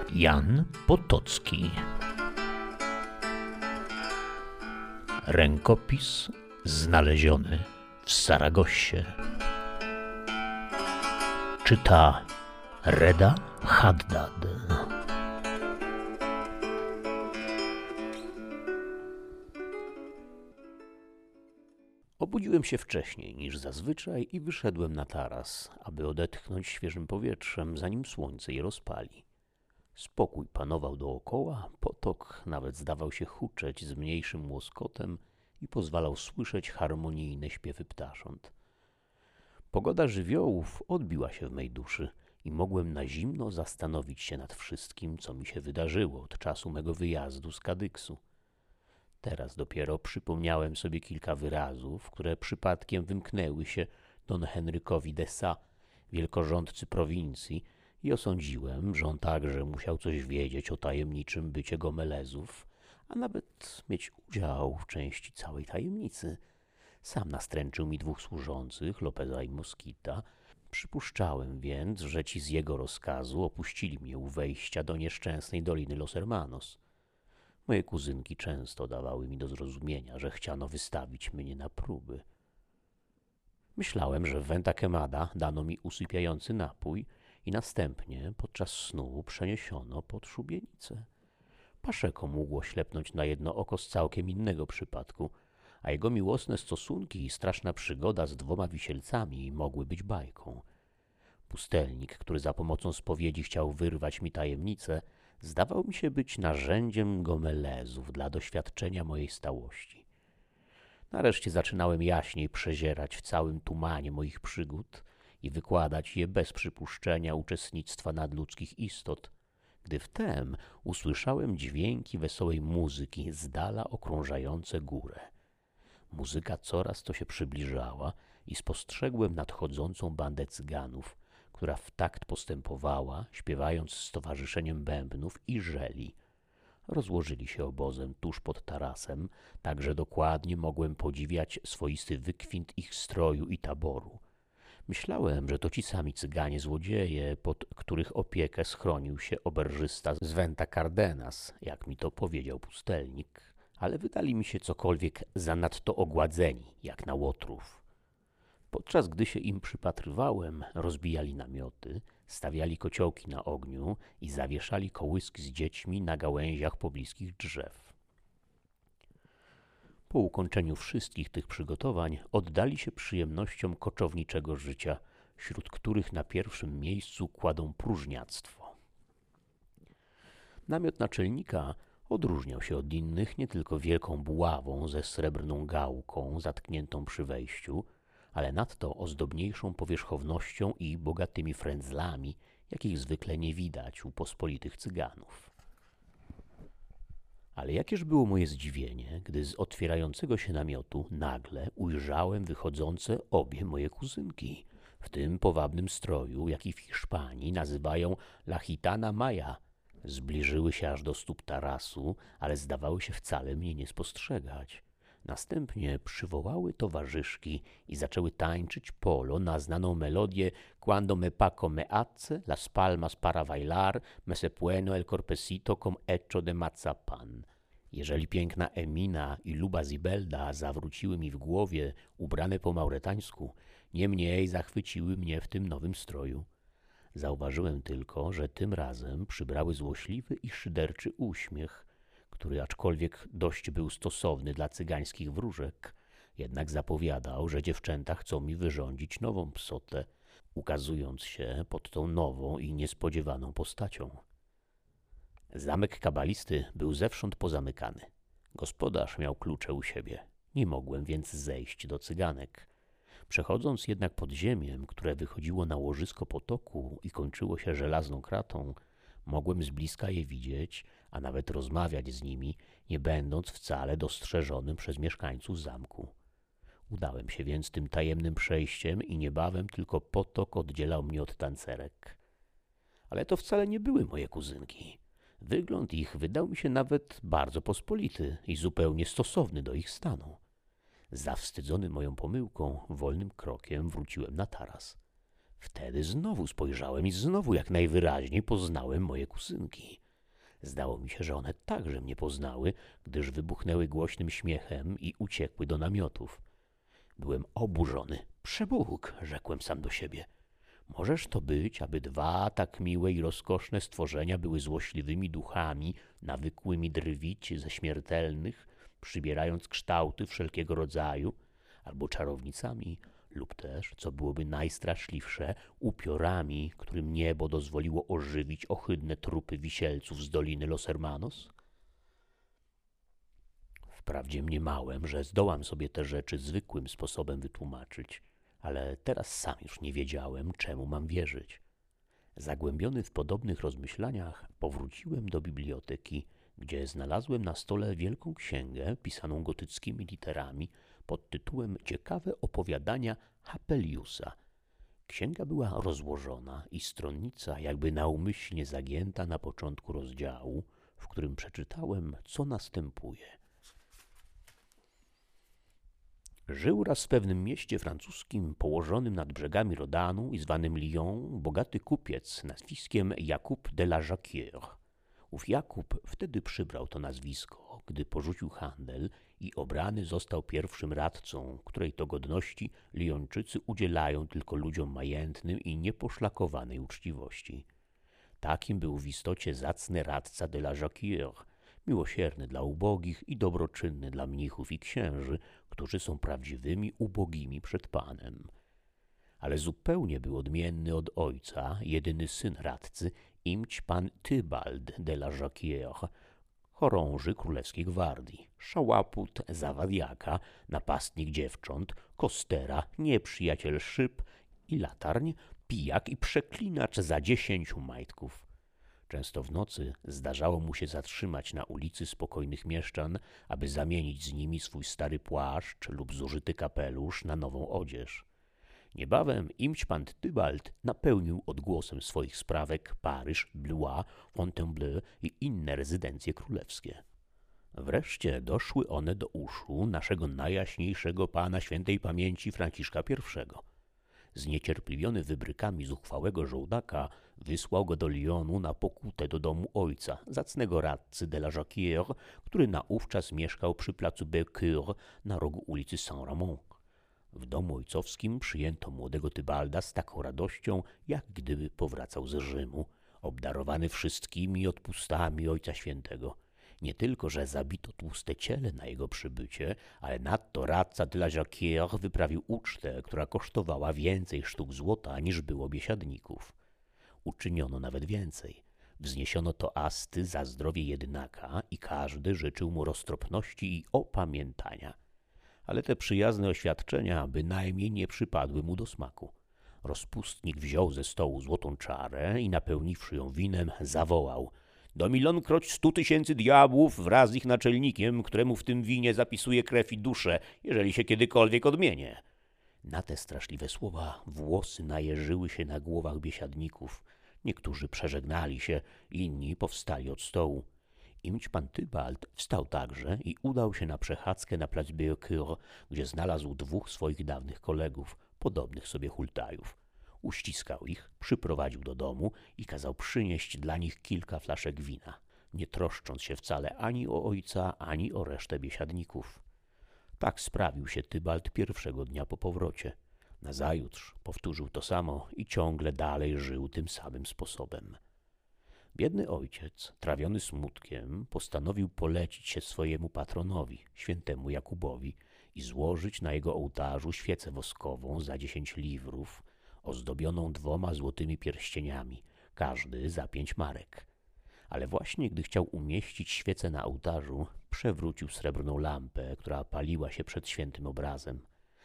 Jan Potocki. Rękopis znaleziony w Saragossie. Czyta Reda Haddad. Obudziłem się wcześniej niż zazwyczaj i wyszedłem na taras, aby odetchnąć świeżym powietrzem, zanim słońce je rozpali. Spokój panował dookoła, potok nawet zdawał się huczeć z mniejszym łoskotem i pozwalał słyszeć harmonijne śpiewy ptasząt. Pogoda żywiołów odbiła się w mej duszy i mogłem na zimno zastanowić się nad wszystkim, co mi się wydarzyło od czasu mego wyjazdu z Kadyksu. Teraz dopiero przypomniałem sobie kilka wyrazów, które przypadkiem wymknęły się don Henrykowi de Sa, wielkorządcy prowincji, i osądziłem, że on także musiał coś wiedzieć o tajemniczym bycie Gomelezów, a nawet mieć udział w części całej tajemnicy. Sam nastręczył mi 2 służących, Lopeza i Moskita. Przypuszczałem więc, że ci z jego rozkazu opuścili mnie u wejścia do nieszczęsnej Doliny Los Hermanos. Moje kuzynki często dawały mi do zrozumienia, że chciano wystawić mnie na próby. Myślałem, że w Venta Quemada dano mi usypiający napój i następnie podczas snu przeniesiono pod szubienicę. Paszeko mógł ślepnąć na jedno oko z całkiem innego przypadku, a jego miłosne stosunki i straszna przygoda z 2 wisielcami mogły być bajką. Pustelnik, który za pomocą spowiedzi chciał wyrwać mi tajemnicę, zdawał mi się być narzędziem Gomelezów dla doświadczenia mojej stałości. Nareszcie zaczynałem jaśniej przezierać w całym tumanie moich przygód i wykładać je bez przypuszczenia uczestnictwa nadludzkich istot, gdy wtem usłyszałem dźwięki wesołej muzyki z dala okrążające górę. Muzyka coraz to się przybliżała i spostrzegłem nadchodzącą bandę cyganów, która w takt postępowała, śpiewając z towarzyszeniem bębnów i żeli. Rozłożyli się obozem tuż pod tarasem, tak że dokładnie mogłem podziwiać swoisty wykwint ich stroju i taboru. Myślałem, że to ci sami cyganie złodzieje, pod których opiekę schronił się oberżysta z Venta Cardenas, jak mi to powiedział pustelnik, ale wydali mi się cokolwiek zanadto ogładzeni, jak na łotrów. Podczas gdy się im przypatrywałem, rozbijali namioty, stawiali kociołki na ogniu i zawieszali kołyski z dziećmi na gałęziach pobliskich drzew. Po ukończeniu wszystkich tych przygotowań oddali się przyjemnościom koczowniczego życia, wśród których na pierwszym miejscu kładą próżniactwo. Namiot naczelnika odróżniał się od innych nie tylko wielką buławą ze srebrną gałką zatkniętą przy wejściu, ale nadto ozdobniejszą powierzchownością i bogatymi frędzlami, jakich zwykle nie widać u pospolitych cyganów. Ale jakież było moje zdziwienie, gdy z otwierającego się namiotu nagle ujrzałem wychodzące obie moje kuzynki, w tym powabnym stroju, jaki w Hiszpanii nazywają la gitana maya. Zbliżyły się aż do stóp tarasu, ale zdawały się wcale mnie nie spostrzegać. Następnie przywołały towarzyszki i zaczęły tańczyć polo na znaną melodię Cuando me paco me hace, las palmas para bailar, me se pueno el corpecito com hecho de mazapan. Jeżeli piękna Emina i Luba Zibelda zawróciły mi w głowie, ubrane po mauretańsku, niemniej zachwyciły mnie w tym nowym stroju. Zauważyłem tylko, że tym razem przybrały złośliwy i szyderczy uśmiech, który aczkolwiek dość był stosowny dla cygańskich wróżek, jednak zapowiadał, że dziewczęta chcą mi wyrządzić nową psotę, ukazując się pod tą nową i niespodziewaną postacią. Zamek kabalisty był zewsząd pozamykany. Gospodarz miał klucze u siebie. Nie mogłem więc zejść do cyganek. Przechodząc jednak podziemiem, które wychodziło na łożysko potoku i kończyło się żelazną kratą, mogłem z bliska je widzieć, a nawet rozmawiać z nimi, nie będąc wcale dostrzeżonym przez mieszkańców zamku. Udałem się więc tym tajemnym przejściem i niebawem tylko potok oddzielał mnie od tancerek. Ale to wcale nie były moje kuzynki. Wygląd ich wydał mi się nawet bardzo pospolity i zupełnie stosowny do ich stanu. Zawstydzony moją pomyłką, wolnym krokiem wróciłem na taras. Wtedy znowu spojrzałem i znowu jak najwyraźniej poznałem moje kuzynki. Zdało mi się, że one także mnie poznały, gdyż wybuchnęły głośnym śmiechem i uciekły do namiotów. Byłem oburzony. Przebóg, rzekłem sam do siebie. Możesz to być, aby dwa tak miłe i rozkoszne stworzenia były złośliwymi duchami, nawykłymi drwić ze śmiertelnych, przybierając kształty wszelkiego rodzaju, albo czarownicami, lub też, co byłoby najstraszliwsze, upiorami, którym niebo dozwoliło ożywić ohydne trupy wisielców z doliny Los Hermanos? Wprawdzie mniemałem, że zdołam sobie te rzeczy zwykłym sposobem wytłumaczyć, ale teraz sam już nie wiedziałem, czemu mam wierzyć. Zagłębiony w podobnych rozmyślaniach, powróciłem do biblioteki, gdzie znalazłem na stole wielką księgę pisaną gotyckimi literami pod tytułem Ciekawe opowiadania Hapeliusa. Księga była rozłożona i stronnica jakby naumyślnie zagięta na początku rozdziału, w którym przeczytałem, co następuje. Żył raz w pewnym mieście francuskim położonym nad brzegami Rodanu i zwanym Lyon bogaty kupiec nazwiskiem Jakub de la Jacquière. Ów Jakub wtedy przybrał to nazwisko, gdy porzucił handel i obrany został pierwszym radcą, której to godności Lyończycy udzielają tylko ludziom majętnym i nieposzlakowanej uczciwości. Takim był w istocie zacny radca de la Jacquière, miłosierny dla ubogich i dobroczynny dla mnichów i księży, którzy są prawdziwymi ubogimi przed Panem. Ale zupełnie był odmienny od ojca, jedyny syn radcy, imć pan Tybald de la Jacquière, chorąży królewskiej gwardii, szałaput, zawadiaka, napastnik dziewcząt, kostera, nieprzyjaciel szyb i latarń, pijak i przeklinacz za 10 majtków. Często w nocy zdarzało mu się zatrzymać na ulicy spokojnych mieszczan, aby zamienić z nimi swój stary płaszcz lub zużyty kapelusz na nową odzież. Niebawem imć pan Tybald napełnił odgłosem swoich sprawek Paryż, Blois, Fontainebleau i inne rezydencje królewskie. Wreszcie doszły one do uszu naszego najjaśniejszego pana świętej pamięci Franciszka I. Zniecierpliwiony wybrykami zuchwałego żołdaka wysłał go do Lyonu na pokutę do domu ojca, zacnego radcy de la Jacquière, który naówczas mieszkał przy placu Belcoeur na rogu ulicy Saint-Ramond. W domu ojcowskim przyjęto młodego Tybalda z taką radością, jak gdyby powracał z Rzymu, obdarowany wszystkimi odpustami Ojca Świętego. Nie tylko, że zabito tłuste ciele na jego przybycie, ale nadto radca de la Jacquière wyprawił ucztę, która kosztowała więcej sztuk złota, niż było biesiadników. Uczyniono nawet więcej. Wzniesiono toasty za zdrowie jedynaka i każdy życzył mu roztropności i opamiętania. Ale te przyjazne oświadczenia bynajmniej nie przypadły mu do smaku. Rozpustnik wziął ze stołu złotą czarę i napełniwszy ją winem, zawołał: do milonkroć 100 000 diabłów wraz z ich naczelnikiem, któremu w tym winie zapisuje krew i duszę, jeżeli się kiedykolwiek odmienię. Na te straszliwe słowa włosy najeżyły się na głowach biesiadników. Niektórzy przeżegnali się, inni powstali od stołu. Imć pan Tybald wstał także i udał się na przechadzkę na plac Belcoeur, gdzie znalazł 2 swoich dawnych kolegów, podobnych sobie hultajów. Uściskał ich, przyprowadził do domu i kazał przynieść dla nich kilka flaszek wina, nie troszcząc się wcale ani o ojca, ani o resztę biesiadników. Tak sprawił się Tybald pierwszego dnia po powrocie. Nazajutrz powtórzył to samo i ciągle dalej żył tym samym sposobem. Biedny ojciec, trawiony smutkiem, postanowił polecić się swojemu patronowi, świętemu Jakubowi, i złożyć na jego ołtarzu świecę woskową za 10 liwrów, ozdobioną 2 złotymi pierścieniami, każdy za 5 marek. Ale właśnie gdy chciał umieścić świecę na ołtarzu, przewrócił srebrną lampę, która paliła się przed świętym obrazem.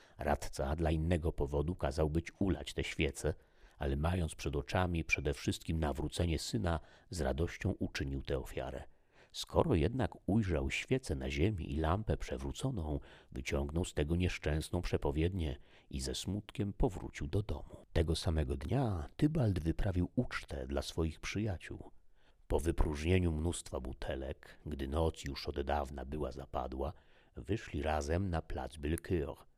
Radca dla innego powodu kazał być ulać tę świecę, ale mając przed oczami przede wszystkim nawrócenie syna, z radością uczynił tę ofiarę. Skoro jednak ujrzał świecę na ziemi i lampę przewróconą, wyciągnął z tego nieszczęsną przepowiednię i ze smutkiem powrócił do domu. Tego samego dnia Tybald wyprawił ucztę dla swoich przyjaciół. Po wypróżnieniu mnóstwa butelek, gdy noc już od dawna była zapadła, wyszli razem na plac Belcoeur.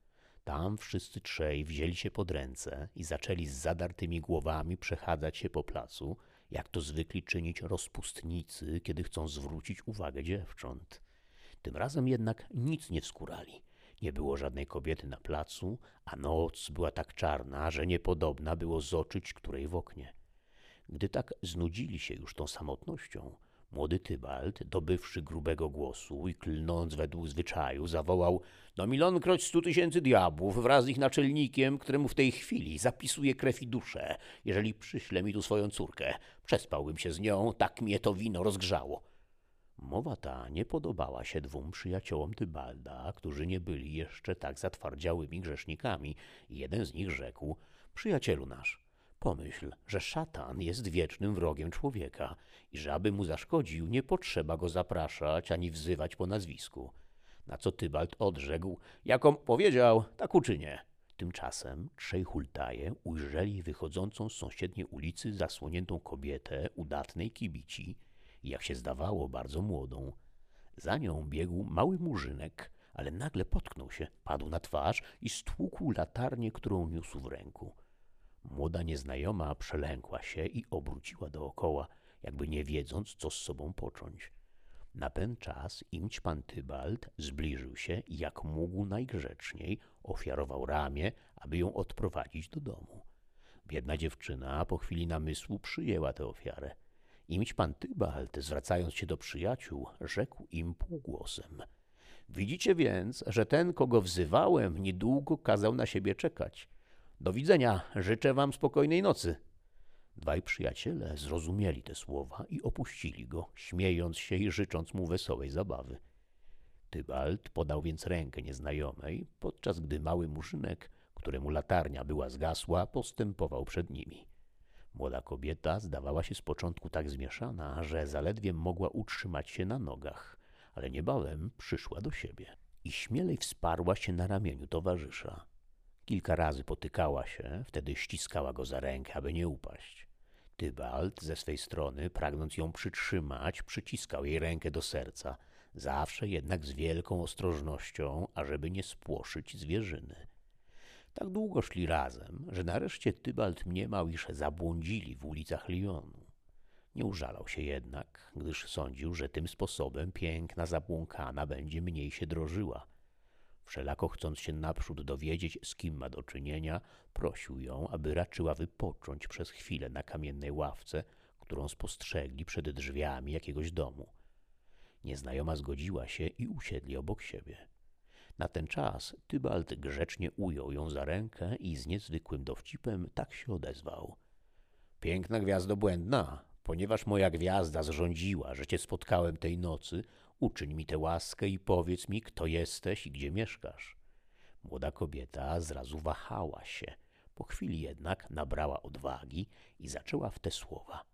Tam wszyscy trzej wzięli się pod ręce i zaczęli z zadartymi głowami przechadzać się po placu, jak to zwykli czynić rozpustnicy, kiedy chcą zwrócić uwagę dziewcząt. Tym razem jednak nic nie wskórali. Nie było żadnej kobiety na placu, a noc była tak czarna, że niepodobna było zoczyć której w oknie. Gdy tak znudzili się już tą samotnością, młody Tybalt, dobywszy grubego głosu i klnąc według zwyczaju, zawołał: „No milionkroć 100 000 diabłów wraz z ich naczelnikiem, któremu w tej chwili zapisuje krew i duszę, jeżeli przyśle mi tu swoją córkę. Przespałbym się z nią, tak mnie to wino rozgrzało”. Mowa ta nie podobała się dwóm przyjaciołom Tybalda, którzy nie byli jeszcze tak zatwardziałymi grzesznikami. Jeden z nich rzekł: „Przyjacielu nasz, pomyśl, że szatan jest wiecznym wrogiem człowieka i że aby mu zaszkodził, nie potrzeba go zapraszać ani wzywać po nazwisku”. Na co Tybald odrzekł: „Jakom powiedział, tak uczynię”. Tymczasem trzej hultaje ujrzeli wychodzącą z sąsiedniej ulicy zasłoniętą kobietę udatnej kibici i, jak się zdawało, bardzo młodą. Za nią biegł mały murzynek, ale nagle potknął się, padł na twarz i stłukł latarnię, którą niósł w ręku. Młoda nieznajoma przelękła się i obróciła dookoła, jakby nie wiedząc, co z sobą począć. Na ten czas imć pan Tybald zbliżył się i jak mógł najgrzeczniej ofiarował ramię, aby ją odprowadzić do domu. Biedna dziewczyna po chwili namysłu przyjęła tę ofiarę. Imć pan Tybald, zwracając się do przyjaciół, rzekł im półgłosem: „Widzicie więc, że ten, kogo wzywałem, niedługo kazał na siebie czekać. Do widzenia, życzę wam spokojnej nocy”. Dwaj przyjaciele zrozumieli te słowa i opuścili go, śmiejąc się i życząc mu wesołej zabawy. Tybald podał więc rękę nieznajomej, podczas gdy mały murzynek, któremu latarnia była zgasła, postępował przed nimi. Młoda kobieta zdawała się z początku tak zmieszana, że zaledwie mogła utrzymać się na nogach, ale niebawem przyszła do siebie i śmielej wsparła się na ramieniu towarzysza. Kilka razy potykała się, wtedy ściskała go za rękę, aby nie upaść. Tybald ze swej strony, pragnąc ją przytrzymać, przyciskał jej rękę do serca, zawsze jednak z wielką ostrożnością, ażeby nie spłoszyć zwierzyny. Tak długo szli razem, że nareszcie Tybald mniemał, iż zabłądzili w ulicach Lyonu. Nie użalał się jednak, gdyż sądził, że tym sposobem piękna zabłąkana będzie mniej się drożyła. Wszelako chcąc się naprzód dowiedzieć, z kim ma do czynienia, prosił ją, aby raczyła wypocząć przez chwilę na kamiennej ławce, którą spostrzegli przed drzwiami jakiegoś domu. Nieznajoma zgodziła się i usiedli obok siebie. Na ten czas Tybald grzecznie ujął ją za rękę i z niezwykłym dowcipem tak się odezwał: „Piękna gwiazdo błędna, ponieważ moja gwiazda zrządziła, że cię spotkałem tej nocy, uczyń mi tę łaskę i powiedz mi, kto jesteś i gdzie mieszkasz”. Młoda kobieta zrazu wahała się, po chwili jednak nabrała odwagi i zaczęła w te słowa: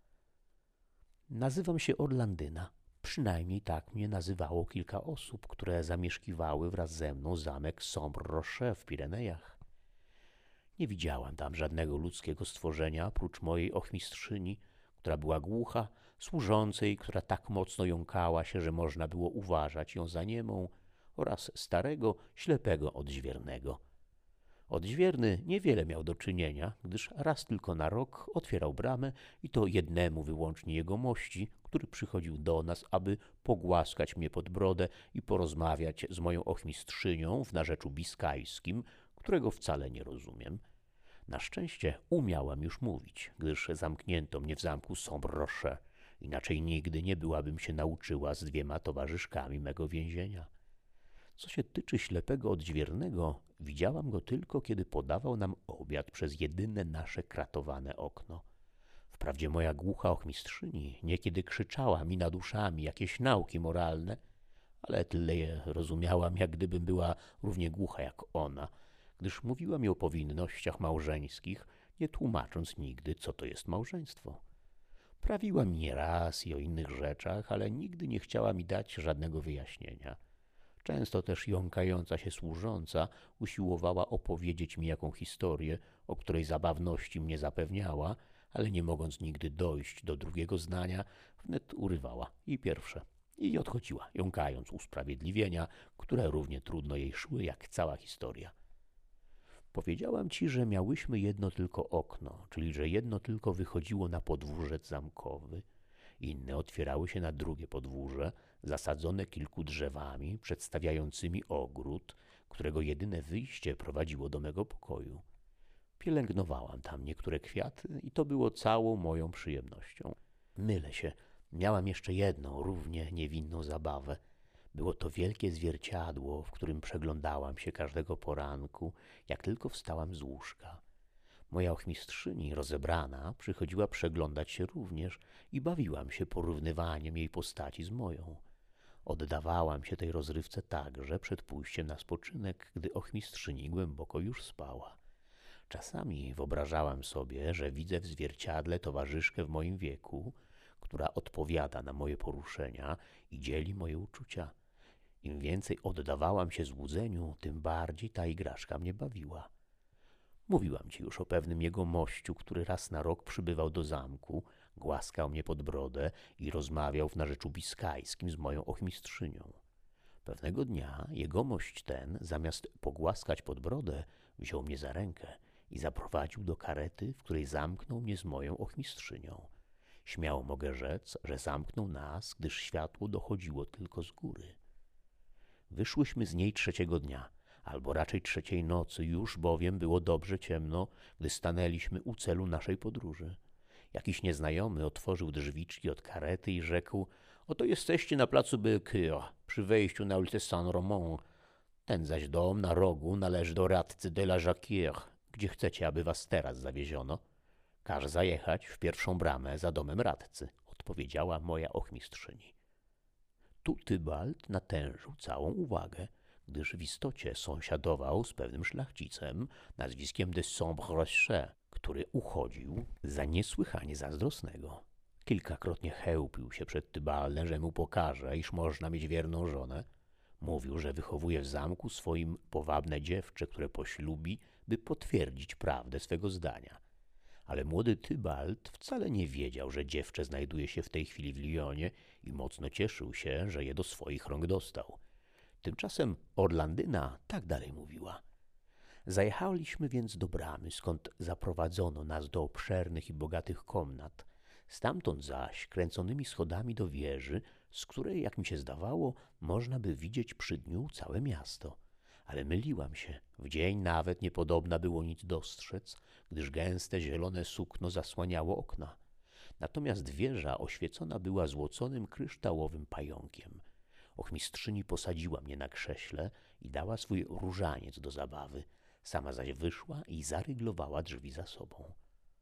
„Nazywam się Orlandyna. Przynajmniej tak mnie nazywało kilka osób, które zamieszkiwały wraz ze mną zamek Sombre-Rocher w Pirenejach. Nie widziałam tam żadnego ludzkiego stworzenia, prócz mojej ochmistrzyni, która była głucha, służącej, która tak mocno jąkała się, że można było uważać ją za niemą, oraz starego, ślepego odźwiernego. Odźwierny niewiele miał do czynienia, gdyż raz tylko na rok otwierał bramę i to jednemu wyłącznie jegomości, który przychodził do nas, aby pogłaskać mnie pod brodę i porozmawiać z moją ochmistrzynią w narzeczu biskajskim, którego wcale nie rozumiem. Na szczęście umiałam już mówić, gdyż zamknięto mnie w zamku Sombre-Rocher, inaczej nigdy nie byłabym się nauczyła z 2 towarzyszkami mego więzienia. Co się tyczy ślepego odźwiernego, widziałam go tylko, kiedy podawał nam obiad przez jedyne nasze kratowane okno. Wprawdzie moja głucha ochmistrzyni niekiedy krzyczała mi nad uszami jakieś nauki moralne, ale tyle je rozumiałam, jak gdybym była równie głucha jak ona, gdyż mówiła mi o powinnościach małżeńskich, nie tłumacząc nigdy, co to jest małżeństwo. Prawiła mi nieraz i o innych rzeczach, ale nigdy nie chciała mi dać żadnego wyjaśnienia. Często też jąkająca się służąca usiłowała opowiedzieć mi jaką historię, o której zabawności mnie zapewniała, ale nie mogąc nigdy dojść do drugiego zdania, wnet urywała i pierwsze i odchodziła, jąkając usprawiedliwienia, które równie trudno jej szły jak cała historia. Powiedziałam ci, że miałyśmy jedno tylko okno, czyli że jedno tylko wychodziło na podwórzec zamkowy, inne otwierały się na drugie podwórze, zasadzone kilku drzewami, przedstawiającymi ogród, którego jedyne wyjście prowadziło do mego pokoju. Pielęgnowałam tam niektóre kwiaty i to było całą moją przyjemnością. Mylę się, miałam jeszcze jedną, równie niewinną zabawę. Było to wielkie zwierciadło, w którym przeglądałam się każdego poranku, jak tylko wstałam z łóżka. Moja ochmistrzyni, rozebrana, przychodziła przeglądać się również i bawiłam się porównywaniem jej postaci z moją. Oddawałam się tej rozrywce także przed pójściem na spoczynek, gdy ochmistrzyni głęboko już spała. Czasami wyobrażałam sobie, że widzę w zwierciadle towarzyszkę w moim wieku, która odpowiada na moje poruszenia i dzieli moje uczucia. Im więcej oddawałam się złudzeniu, tym bardziej ta igraszka mnie bawiła. Mówiłam ci już o pewnym jegomościu, który raz na rok przybywał do zamku, głaskał mnie pod brodę i rozmawiał w narzeczu biskajskim z moją ochmistrzynią. Pewnego dnia jegomość ten, zamiast pogłaskać pod brodę, wziął mnie za rękę i zaprowadził do karety, w której zamknął mnie z moją ochmistrzynią. Śmiało mogę rzec, że zamknął nas, gdyż światło dochodziło tylko z góry. Wyszłyśmy z niej trzeciego dnia, albo raczej trzeciej nocy, już bowiem było dobrze ciemno, gdy stanęliśmy u celu naszej podróży. Jakiś nieznajomy otworzył drzwiczki od karety i rzekł: oto jesteście na placu Bellecour, przy wejściu na ulicę Saint-Romain. Ten zaś dom na rogu należy do radcy de la Jacquière. Gdzie chcecie, aby was teraz zawieziono? Każ zajechać w pierwszą bramę za domem radcy, odpowiedziała moja ochmistrzyni. Tu Tybalt natężył całą uwagę, gdyż w istocie sąsiadował z pewnym szlachcicem nazwiskiem de Sombre-Rocher, który uchodził za niesłychanie zazdrosnego. Kilkakrotnie chełpił się przed Tybaldem, że mu pokaże, iż można mieć wierną żonę. Mówił, że wychowuje w zamku swoim powabne dziewczę, które poślubi, by potwierdzić prawdę swego zdania. Ale młody Tybalt wcale nie wiedział, że dziewczę znajduje się w tej chwili w Lyonie i mocno cieszył się, że je do swoich rąk dostał. Tymczasem Orlandyna tak dalej mówiła. Zajechaliśmy więc do bramy, skąd zaprowadzono nas do obszernych i bogatych komnat. Stamtąd zaś kręconymi schodami do wieży, z której, jak mi się zdawało, można by widzieć przy dniu całe miasto. Ale myliłam się. W dzień nawet niepodobna było nic dostrzec, gdyż gęste zielone sukno zasłaniało okna. Natomiast wieża oświecona była złoconym kryształowym pająkiem. Ochmistrzyni posadziła mnie na krześle i dała swój różaniec do zabawy. Sama zaś wyszła i zaryglowała drzwi za sobą.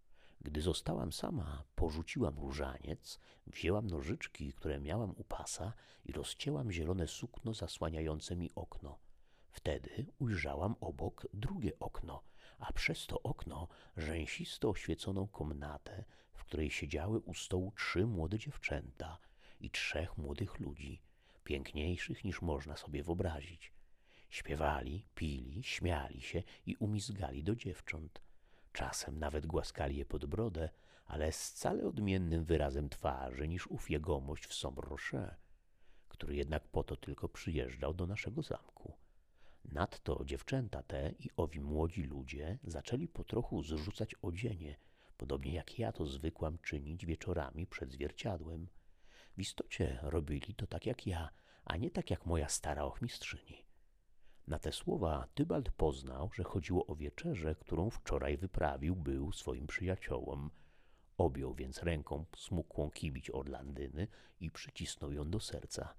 Gdy zostałam sama, porzuciłam różaniec, wzięłam nożyczki, które miałam u pasa i rozcięłam zielone sukno zasłaniające mi okno. Wtedy ujrzałam obok drugie okno, a przez to okno rzęsisto oświeconą komnatę, w której siedziały u stołu 3 młode dziewczęta i 3 młodych ludzi, piękniejszych niż można sobie wyobrazić. Śpiewali, pili, śmiali się i umizgali do dziewcząt. Czasem nawet głaskali je pod brodę, ale z wcale odmiennym wyrazem twarzy niż ów jegomość w Sombre-Rocher, który jednak po to tylko przyjeżdżał do naszego zamku. Nadto dziewczęta te i owi młodzi ludzie zaczęli po trochu zrzucać odzienie, podobnie jak ja to zwykłam czynić wieczorami przed zwierciadłem. W istocie robili to tak jak ja, a nie tak jak moja stara ochmistrzyni. Na te słowa Tybalt poznał, że chodziło o wieczerzę, którą wczoraj wyprawił był swoim przyjaciołom. Objął więc ręką smukłą kibić Orlandyny i przycisnął ją do serca.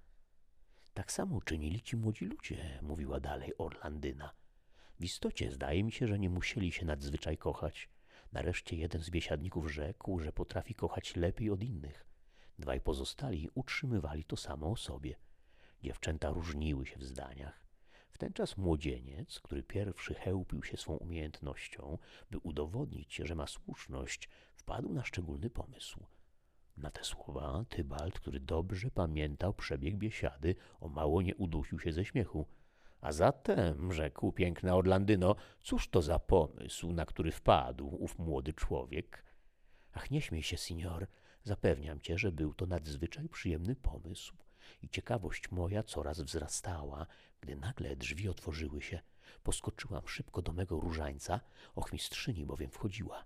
Tak samo czynili ci młodzi ludzie, mówiła dalej Orlandyna. W istocie zdaje mi się, że nie musieli się nadzwyczaj kochać. Nareszcie jeden z biesiadników rzekł, że potrafi kochać lepiej od innych. 2 pozostali utrzymywali to samo o sobie. Dziewczęta różniły się w zdaniach. W ten czas młodzieniec, który pierwszy chełpił się swą umiejętnością, by udowodnić, że ma słuszność, wpadł na szczególny pomysł. Na te słowa Tybalt, który dobrze pamiętał przebieg biesiady, o mało nie udusił się ze śmiechu. A zatem, rzekł piękna Orlandyno, cóż to za pomysł, na który wpadł ów młody człowiek? Ach, nie śmiej się, senior. Zapewniam cię, że był to nadzwyczaj przyjemny pomysł. I ciekawość moja coraz wzrastała, gdy nagle drzwi otworzyły się, Poskoczyłam szybko do mego różańca, ochmistrzyni bowiem wchodziła.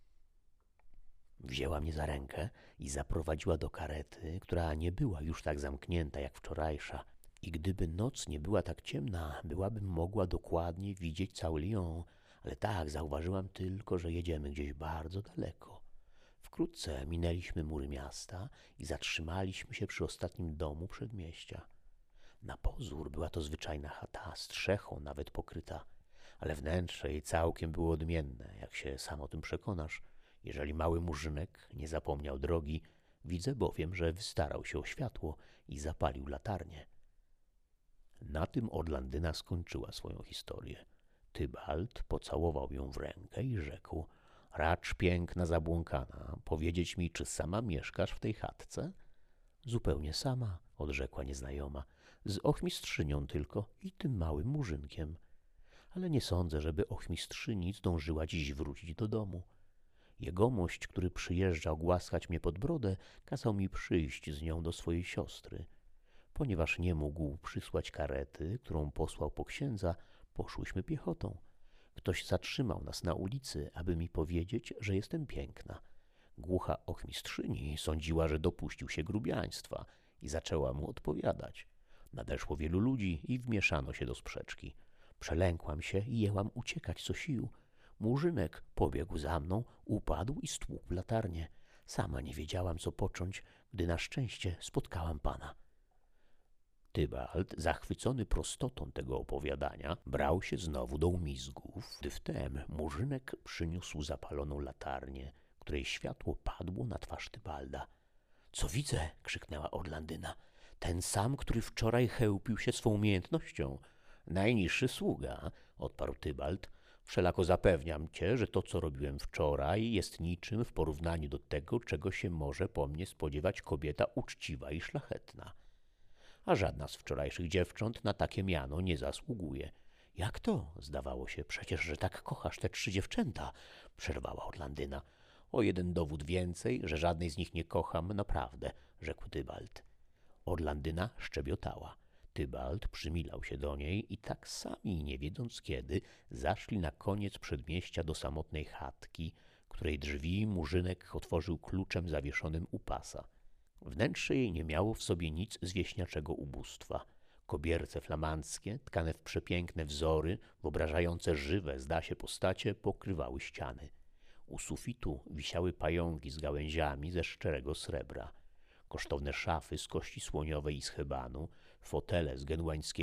Wzięła mnie za rękę i zaprowadziła do karety, która nie była już tak zamknięta jak wczorajsza. I gdyby noc nie była tak ciemna, byłabym mogła dokładnie widzieć cały Lyon, ale tak, zauważyłam tylko, że jedziemy gdzieś bardzo daleko. Wkrótce minęliśmy mury miasta i zatrzymaliśmy się przy ostatnim domu przedmieścia. Na pozór była to zwyczajna chata, strzechą nawet pokryta, ale wnętrze jej całkiem było odmienne, jak się sam o tym przekonasz, jeżeli mały murzynek nie zapomniał drogi. Widzę bowiem, że wystarał się o światło i zapalił latarnię. Na tym Orlandyna skończyła swoją historię. Tybalt pocałował ją w rękę i rzekł: racz, piękna zabłąkana, powiedzieć mi, czy sama mieszkasz w tej chatce? Zupełnie sama, odrzekła nieznajoma, z ochmistrzynią tylko i tym małym murzynkiem. Ale nie sądzę, żeby ochmistrzyni zdążyła dziś wrócić do domu. Jegomość, który przyjeżdżał głaskać mnie pod brodę, kazał mi przyjść z nią do swojej siostry. Ponieważ nie mógł przysłać karety, którą posłał po księdza, poszłyśmy piechotą. Ktoś zatrzymał nas na ulicy, aby mi powiedzieć, że jestem piękna. Głucha ochmistrzyni sądziła, że dopuścił się grubiaństwa i zaczęła mu odpowiadać. Nadeszło wielu ludzi i wmieszano się do sprzeczki. Przelękłam się i jęłam uciekać co sił. Murzynek pobiegł za mną, upadł i stłukł latarnię. Sama nie wiedziałam, co począć, gdy na szczęście spotkałam pana. Tybalt, zachwycony prostotą tego opowiadania, brał się znowu do umizgów, gdy wtem murzynek przyniósł zapaloną latarnię, której światło padło na twarz Tybalda. — Co widzę? — krzyknęła Orlandyna. — Ten sam, który wczoraj chełpił się swą umiejętnością. — Najniższy sługa — odparł Tybald. — Wszelako zapewniam cię, że to, co robiłem wczoraj, jest niczym w porównaniu do tego, czego się może po mnie spodziewać kobieta uczciwa i szlachetna. A żadna z wczorajszych dziewcząt na takie miano nie zasługuje. — Jak to? Zdawało się przecież, że tak kochasz te 3 dziewczęta — przerwała Orlandyna. — O jeden dowód więcej, że żadnej z nich nie kocham, naprawdę — rzekł Tybald. Orlandyna szczebiotała. Tybald przymilał się do niej i tak sami, nie wiedząc kiedy, zaszli na koniec przedmieścia do samotnej chatki, której drzwi murzynek otworzył kluczem zawieszonym u pasa. Wnętrze jej nie miało w sobie nic z wieśniaczego ubóstwa. Kobierce flamandzkie, tkane w przepiękne wzory, wyobrażające żywe, zda się, postacie, pokrywały ściany. U sufitu wisiały pająki z gałęziami ze szczerego srebra. Kosztowne szafy z kości słoniowej i z hebanu, fotele z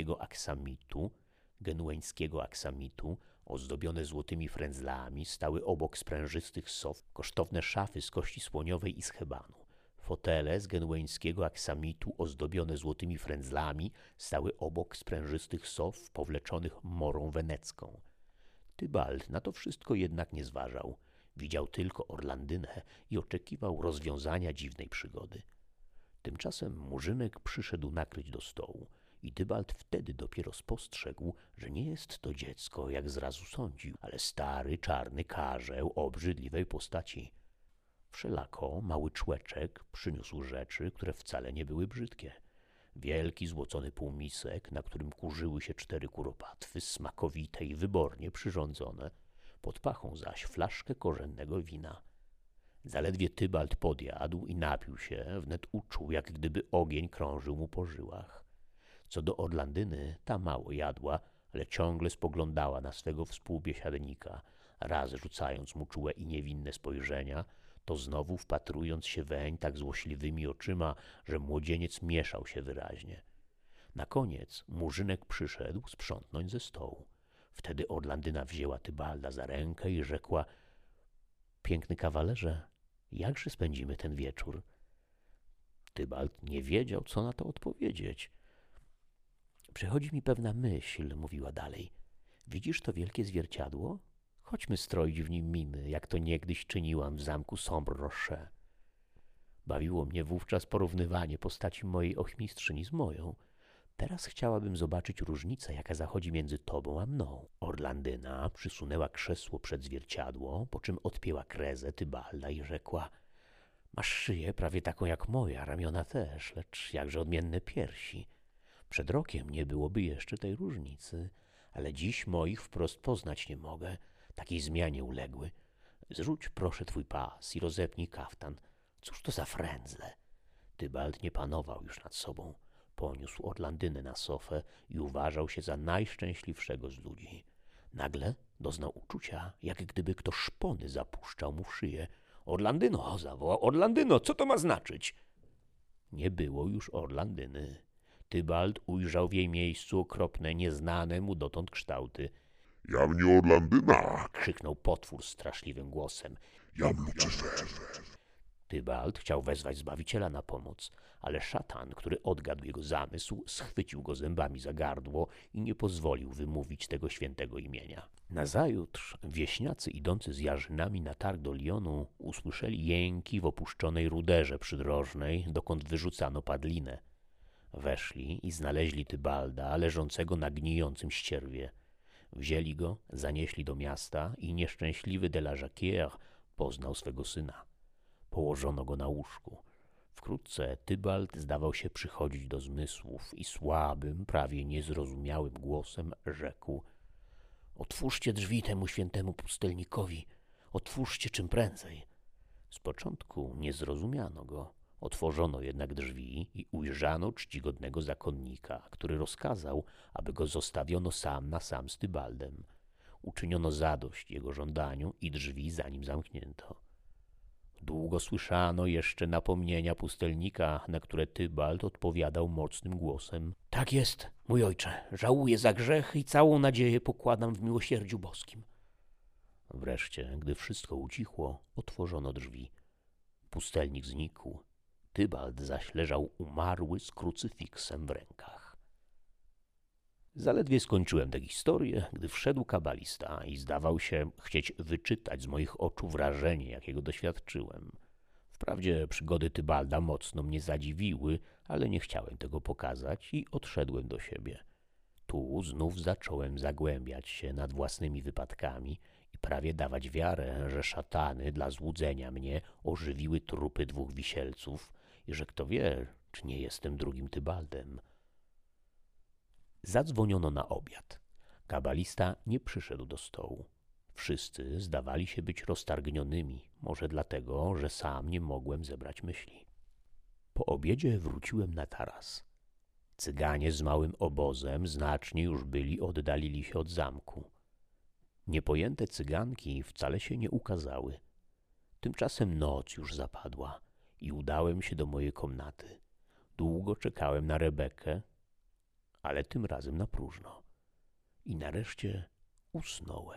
genueńskiego aksamitu, ozdobione złotymi frędzlami, stały obok sprężystych sof. Kosztowne szafy z kości słoniowej i z hebanu. Fotele z genueńskiego aksamitu ozdobione złotymi frędzlami stały obok sprężystych sof powleczonych morą wenecką. Tybald na to wszystko jednak nie zważał. Widział tylko Orlandynę i oczekiwał rozwiązania dziwnej przygody. Tymczasem murzynek przyszedł nakryć do stołu i Tybald wtedy dopiero spostrzegł, że nie jest to dziecko, jak zrazu sądził, ale stary, czarny karzeł o obrzydliwej postaci. Wszelako mały człeczek przyniósł rzeczy, które wcale nie były brzydkie. Wielki złocony półmisek, na którym kurzyły się 4 kuropatwy, smakowite i wybornie przyrządzone, pod pachą zaś flaszkę korzennego wina. Zaledwie Tybald podjadł i napił się, wnet uczuł, jak gdyby ogień krążył mu po żyłach. Co do Orlandyny, ta mało jadła, ale ciągle spoglądała na swego współbiesiadnika, raz rzucając mu czułe i niewinne spojrzenia, to znowu wpatrując się weń tak złośliwymi oczyma, że młodzieniec mieszał się wyraźnie. Na koniec murzynek przyszedł sprzątnąć ze stołu. Wtedy Orlandyna wzięła Tybalda za rękę i rzekła: — Piękny kawalerze, jakże spędzimy ten wieczór? Tybald nie wiedział, co na to odpowiedzieć. — Przychodzi mi pewna myśl — mówiła dalej. — Widzisz to wielkie zwierciadło? Chodźmy stroić w nim miny, jak to niegdyś czyniłam w zamku Sombre-Rocher. Bawiło mnie wówczas porównywanie postaci mojej ochmistrzyni z moją. Teraz chciałabym zobaczyć różnicę, jaka zachodzi między tobą a mną. Orlandyna przysunęła krzesło przed zwierciadło, po czym odpięła krezę Tybalda i rzekła: — Masz szyję prawie taką jak moja, ramiona też, lecz jakże odmienne piersi. Przed rokiem nie byłoby jeszcze tej różnicy, ale dziś moich wprost poznać nie mogę. Takiej zmianie uległy. Zrzuć proszę twój pas i rozepnij kaftan. Cóż to za frędzle? Tybald nie panował już nad sobą. Poniósł Orlandynę na sofę i uważał się za najszczęśliwszego z ludzi. Nagle doznał uczucia, jak gdyby kto szpony zapuszczał mu w szyję. Orlandyno! Zawołał. Orlandyno! Co to ma znaczyć? Nie było już Orlandyny. Tybald ujrzał w jej miejscu okropne, nieznane mu dotąd kształty. Jam nie Orlandyna, Krzyknął potwór straszliwym głosem. jam Lucyfer. Tybald chciał wezwać Zbawiciela na pomoc, ale szatan, który odgadł jego zamysł, schwycił go zębami za gardło i nie pozwolił wymówić tego świętego imienia. Nazajutrz wieśniacy idący z jarzynami na targ do Lyonu usłyszeli jęki w opuszczonej ruderze przydrożnej, dokąd wyrzucano padlinę. Weszli i znaleźli Tybalda leżącego na gnijącym ścierwie. Wzięli go, zanieśli do miasta i nieszczęśliwy de la Jacquière poznał swego syna. Położono go na łóżku. Wkrótce Tybald zdawał się przychodzić do zmysłów i słabym, prawie niezrozumiałym głosem rzekł: otwórzcie drzwi temu świętemu pustelnikowi, otwórzcie czym prędzej. Z początku nie zrozumiano go. Otworzono jednak drzwi i ujrzano czcigodnego zakonnika, który rozkazał, aby go zostawiono sam na sam z Tybaldem. Uczyniono zadość jego żądaniu i drzwi za nim zamknięto. Długo słyszano jeszcze napomnienia pustelnika, na które Tybald odpowiadał mocnym głosem: tak jest, mój ojcze, żałuję za grzech i całą nadzieję pokładam w miłosierdziu boskim. Wreszcie, gdy wszystko ucichło, otworzono drzwi. Pustelnik znikł. Tybald zaś leżał umarły z krucyfiksem w rękach. Zaledwie skończyłem tę historię, gdy wszedł kabalista i zdawał się chcieć wyczytać z moich oczu wrażenie, jakiego doświadczyłem. Wprawdzie przygody Tybalda mocno mnie zadziwiły, ale nie chciałem tego pokazać i odszedłem do siebie. Tu znów zacząłem zagłębiać się nad własnymi wypadkami i prawie dawać wiarę, że szatany dla złudzenia mnie ożywiły trupy dwóch wisielców i że kto wie, czy nie jestem drugim Tybaldem. Zadzwoniono na obiad. Kabalista nie przyszedł do stołu. Wszyscy zdawali się być roztargnionymi, może dlatego, że sam nie mogłem zebrać myśli. Po obiedzie wróciłem na taras. Cyganie z małym obozem znacznie już oddalili się od zamku. Niepojęte cyganki wcale się nie ukazały. Tymczasem noc już zapadła i udałem się do mojej komnaty. Długo czekałem na Rebekę, ale tym razem na próżno. I nareszcie usnąłem.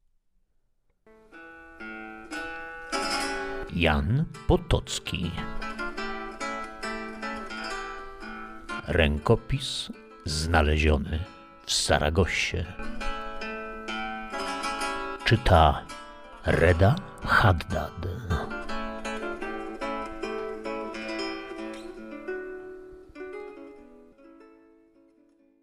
Jan Potocki. Rękopis znaleziony w Saragossie. Czyta Reda Haddad.